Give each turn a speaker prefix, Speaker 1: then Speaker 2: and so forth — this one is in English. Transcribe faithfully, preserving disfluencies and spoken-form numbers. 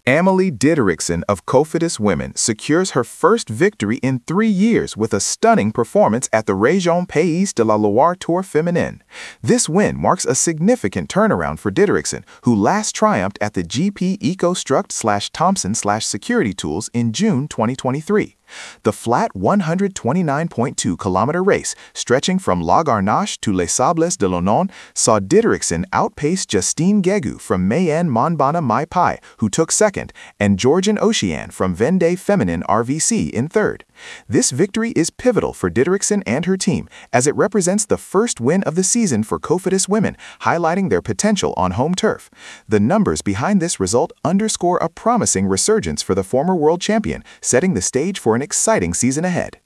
Speaker 1: Amelie Dideriksen of Cofidis Women secures her first victory in three years with a stunning performance at the Région Pays de la Loire Tour Féminin. This win marks a significant turnaround for Dideriksen, who last triumphed at the G P EcoStruct slash Thompson slash Security Tools in June twenty twenty-three. The flat one hundred twenty-nine point two kilometer race, stretching from La Garnache to Les Sables de l'Onon, saw Dideriksen outpace Justine Guégu from Mayenne Monbana Mai Pai, who took second, and Georgian Ocean from Vendée Feminine R V C in third. This victory is pivotal for Dideriksen and her team, as it represents the first win of the season for Cofidis Women, highlighting their potential on home turf. The numbers behind this result underscore a promising resurgence for the former world champion, setting the stage for an exciting season ahead.